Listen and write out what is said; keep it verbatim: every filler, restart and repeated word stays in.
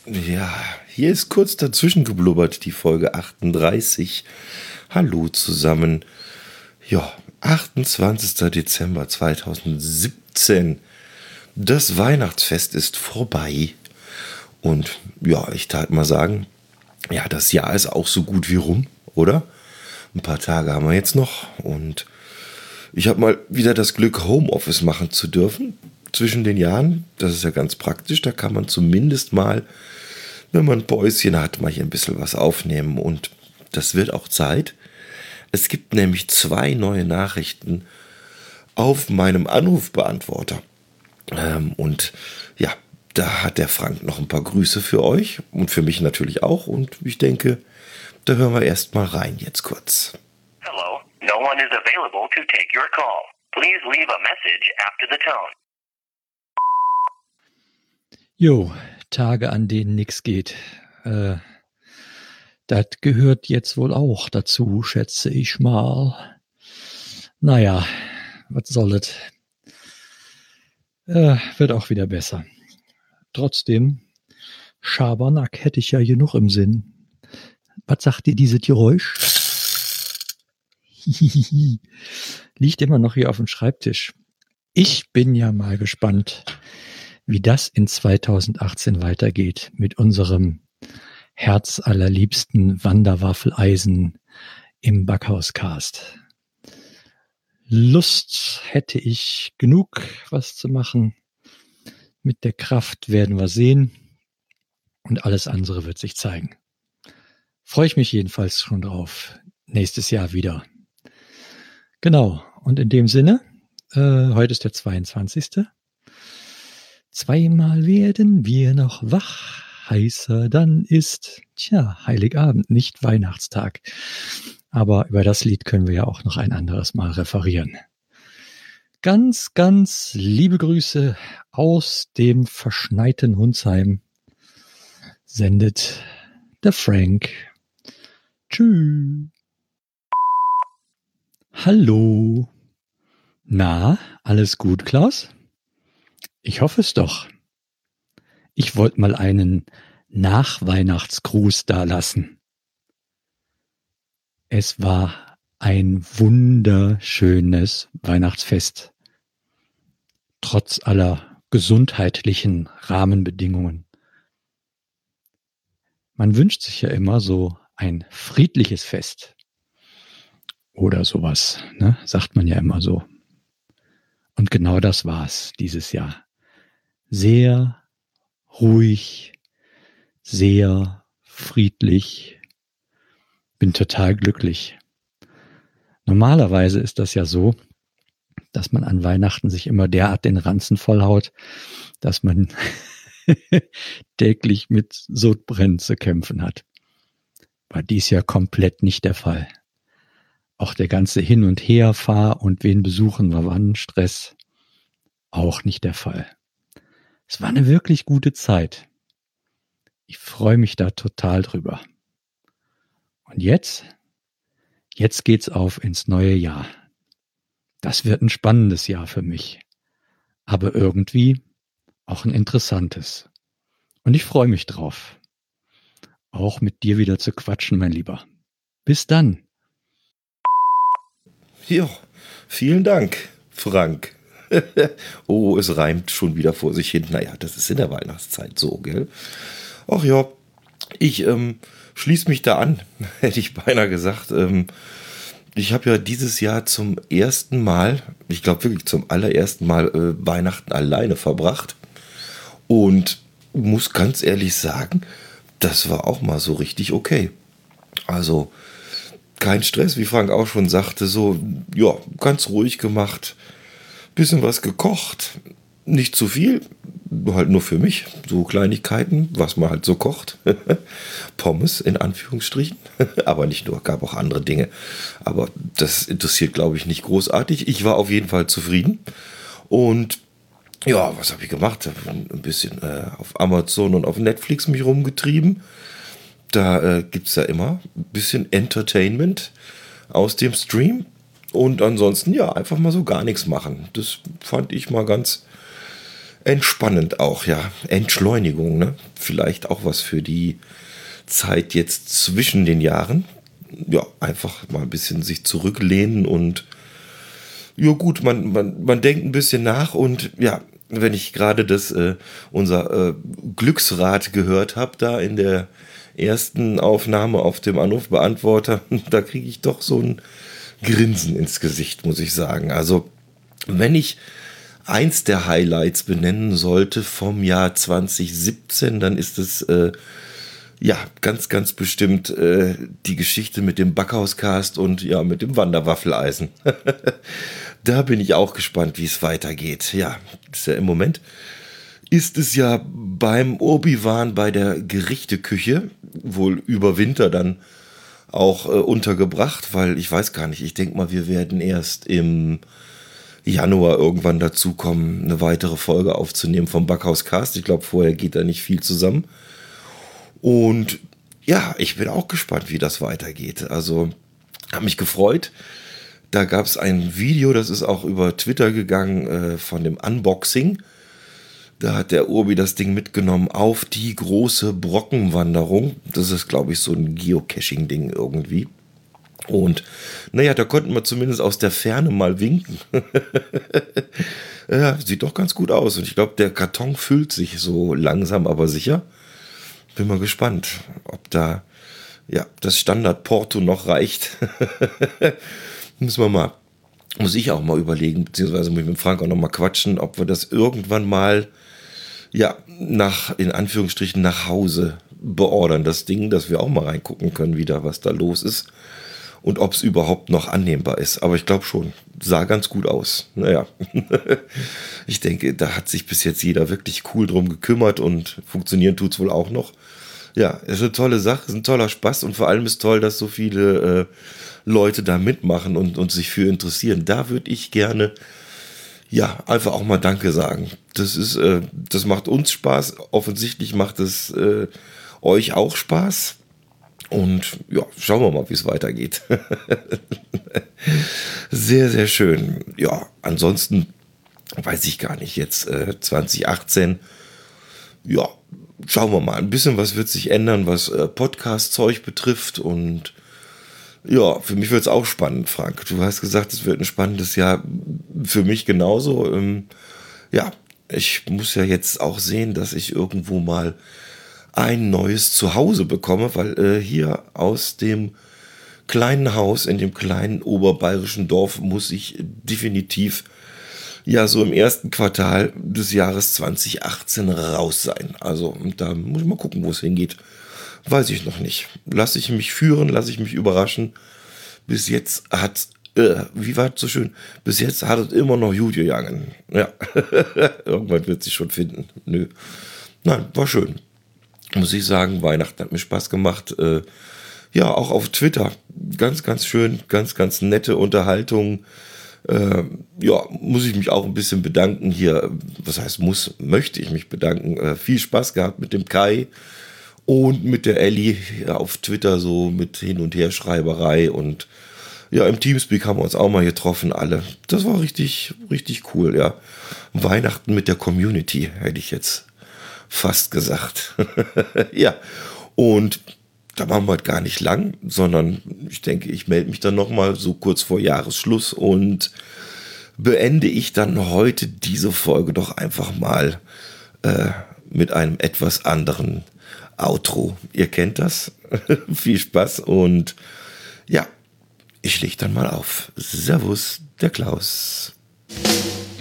Ja, hier ist kurz dazwischen geblubbert, die Folge achtunddreißig. Hallo zusammen. Ja, achtundzwanzigster Dezember zweitausendsiebzehn. Das Weihnachtsfest ist vorbei. Und ja, ich tat mal sagen, ja, das Jahr ist auch so gut wie rum, oder? Ein paar Tage haben wir jetzt noch und ich habe mal wieder das Glück, Homeoffice machen zu dürfen zwischen den Jahren. Das ist ja ganz praktisch, da kann man zumindest mal, wenn man ein Päuschen hat, mal hier ein bisschen was aufnehmen und das wird auch Zeit. Es gibt nämlich zwei neue Nachrichten auf meinem Anrufbeantworter. Ähm, und ja, da hat der Frank noch ein paar Grüße für euch und für mich natürlich auch. Und ich denke, da hören wir erst mal rein jetzt kurz. Hello, no one is available to take your call. Please leave a message after the tone. Jo, Tage, an denen nichts geht. Äh, das gehört jetzt wohl auch dazu, schätze ich mal. Naja, was soll es? Äh, wird auch wieder besser. Trotzdem, Schabernack hätte ich ja genug im Sinn. Was sagt dir dieses Geräusch? Liegt immer noch hier auf dem Schreibtisch. Ich bin ja mal gespannt, wie das in zweitausendachtzehn weitergeht mit unserem herzallerliebsten Wanderwaffeleisen im Backhauscast. Lust hätte ich genug, was zu machen. Mit der Kraft werden wir sehen und alles andere wird sich zeigen. Freue ich mich jedenfalls schon drauf. Nächstes Jahr wieder. Genau, und in dem Sinne, äh, heute ist der zweiundzwanzigste Zweimal werden wir noch wach, heißer dann ist, tja, Heiligabend, nicht Weihnachtstag. Aber über das Lied können wir ja auch noch ein anderes Mal referieren. Ganz, ganz liebe Grüße aus dem verschneiten Hunsheim sendet der Frank. Tschüss. Hallo. Na, alles gut, Klaus? Ich hoffe es doch. Ich wollte mal einen Nachweihnachtsgruß dalassen. Es war ein wunderschönes Weihnachtsfest. Trotz aller gesundheitlichen Rahmenbedingungen. Man wünscht sich ja immer so ein friedliches Fest. Oder sowas, ne? Sagt man ja immer so. Und genau das war's dieses Jahr. Sehr ruhig, sehr friedlich. Bin total glücklich. Normalerweise ist das ja so, dass man an Weihnachten sich immer derart den Ranzen vollhaut, dass man täglich mit Sodbrennen zu kämpfen hat. War dies Jahr komplett nicht der Fall. Auch der ganze Hin- und Herfahr und wen besuchen wir wann, Stress, auch nicht der Fall. Es war eine wirklich gute Zeit. Ich freue mich da total drüber. Und jetzt? Jetzt geht's auf ins neue Jahr. Das wird ein spannendes Jahr für mich. Aber irgendwie auch ein interessantes. Und ich freue mich drauf. Auch mit dir wieder zu quatschen, mein Lieber. Bis dann. Ja, vielen Dank, Frank. Oh, es reimt schon wieder vor sich hin. Naja, das ist in der Weihnachtszeit so, gell? Ach ja, ich ähm, schließe mich da an, hätte ich beinahe gesagt. Ähm, ich habe ja dieses Jahr zum ersten Mal, ich glaube wirklich zum allerersten Mal äh, Weihnachten alleine verbracht. Und muss ganz ehrlich sagen, das war auch mal so richtig okay. Also kein Stress, wie Frank auch schon sagte, so, ja, ganz ruhig gemacht. Bisschen was gekocht, nicht zu viel, halt nur für mich, so Kleinigkeiten, was man halt so kocht. Pommes in Anführungsstrichen, aber nicht nur, gab auch andere Dinge. Aber das interessiert, glaube ich, nicht großartig. Ich war auf jeden Fall zufrieden. Und ja, was habe ich gemacht? Ein bisschen äh, auf Amazon und auf Netflix mich rumgetrieben. Da äh, gibt es ja immer ein bisschen Entertainment aus dem Stream. Und ansonsten, ja, einfach mal so gar nichts machen. Das fand ich mal ganz entspannend auch, ja. Entschleunigung, ne? Vielleicht auch was für die Zeit jetzt zwischen den Jahren. Ja, einfach mal ein bisschen sich zurücklehnen und ja gut, man, man, man denkt ein bisschen nach und ja, wenn ich gerade das, äh, unser äh, Glücksrad gehört habe, da in der ersten Aufnahme auf dem Anrufbeantworter, da kriege ich doch so ein Grinsen ins Gesicht, muss ich sagen. Also, wenn ich eins der Highlights benennen sollte vom Jahr zwanzig siebzehn, dann ist es äh, ja ganz, ganz bestimmt äh, die Geschichte mit dem Backhauscast und ja mit dem Wanderwaffeleisen. Da bin ich auch gespannt, wie es weitergeht. Ja, ist ja im Moment ist es ja beim Obi-Wan bei der Gerichteküche wohl über Winter dann auch äh, untergebracht, weil ich weiß gar nicht, ich denke mal, wir werden erst im Januar irgendwann dazu kommen, eine weitere Folge aufzunehmen vom Backhauscast. Ich glaube, vorher geht da nicht viel zusammen. Und ja, ich bin auch gespannt, wie das weitergeht. Also, habe mich gefreut. Da gab es ein Video, das ist auch über Twitter gegangen, äh, von dem Unboxing. Da hat der Urbi das Ding mitgenommen auf die große Brockenwanderung. Das ist, glaube ich, so ein Geocaching-Ding irgendwie. Und naja, da konnten wir zumindest aus der Ferne mal winken. Ja, sieht doch ganz gut aus. Und ich glaube, der Karton füllt sich so langsam, aber sicher. Bin mal gespannt, ob da ja das Standard-Porto noch reicht. Müssen wir mal, muss ich auch mal überlegen, beziehungsweise muss ich mit Frank auch noch mal quatschen, ob wir das irgendwann mal ja nach, in Anführungsstrichen, nach Hause beordern, das Ding, dass wir auch mal reingucken können wieder, was da los ist. Und ob es überhaupt noch annehmbar ist. Aber ich glaube schon, sah ganz gut aus. Naja, ich denke, da hat sich bis jetzt jeder wirklich cool drum gekümmert und funktionieren tut es wohl auch noch. Ja, ist eine tolle Sache, ist ein toller Spaß und vor allem ist toll, dass so viele äh, Leute da mitmachen und, und sich für interessieren. Da würde ich gerne, ja, einfach auch mal Danke sagen. Das ist, äh, das macht uns Spaß. Offensichtlich macht es äh, euch auch Spaß. Und ja, schauen wir mal, wie es weitergeht. Sehr, sehr schön. Ja, ansonsten weiß ich gar nicht. Jetzt äh, zwanzig achtzehn, ja, schauen wir mal. Ein bisschen was wird sich ändern, was äh, Podcast-Zeug betrifft. Und ja, für mich wird es auch spannend, Frank. Du hast gesagt, es wird ein spannendes Jahr. Für mich genauso. Ähm, ja, ich muss ja jetzt auch sehen, dass ich irgendwo mal ein neues Zuhause bekomme, weil äh, hier aus dem kleinen Haus in dem kleinen oberbayerischen Dorf muss ich definitiv ja so im ersten Quartal des Jahres zwanzig achtzehn raus sein. Also da muss ich mal gucken, wo es hingeht. Weiß ich noch nicht. Lasse ich mich führen, lasse ich mich überraschen. Bis jetzt hat, äh, wie war es so schön, bis jetzt hat es immer noch gut gegangen. Ja, irgendwann wird sich schon finden. Nö. Nein, war schön. Muss ich sagen, Weihnachten hat mir Spaß gemacht. Äh, ja, auch auf Twitter. Ganz, ganz schön, ganz, ganz nette Unterhaltung. Äh, ja, muss ich mich auch ein bisschen bedanken hier. Was heißt muss, möchte ich mich bedanken. Äh, viel Spaß gehabt mit dem Kai und mit der Ellie ja, auf Twitter, so mit Hin- und Herschreiberei. Und ja, im Teamspeak haben wir uns auch mal getroffen, alle. Das war richtig, richtig cool, ja. Weihnachten mit der Community, hätte ich jetzt fast gesagt. Ja, und da machen wir halt gar nicht lang, sondern ich denke, ich melde mich dann nochmal so kurz vor Jahresschluss und beende ich dann heute diese Folge doch einfach mal äh, mit einem etwas anderen Outro. Ihr kennt das. Viel Spaß und ja, ich leg dann mal auf. Servus, der Klaus.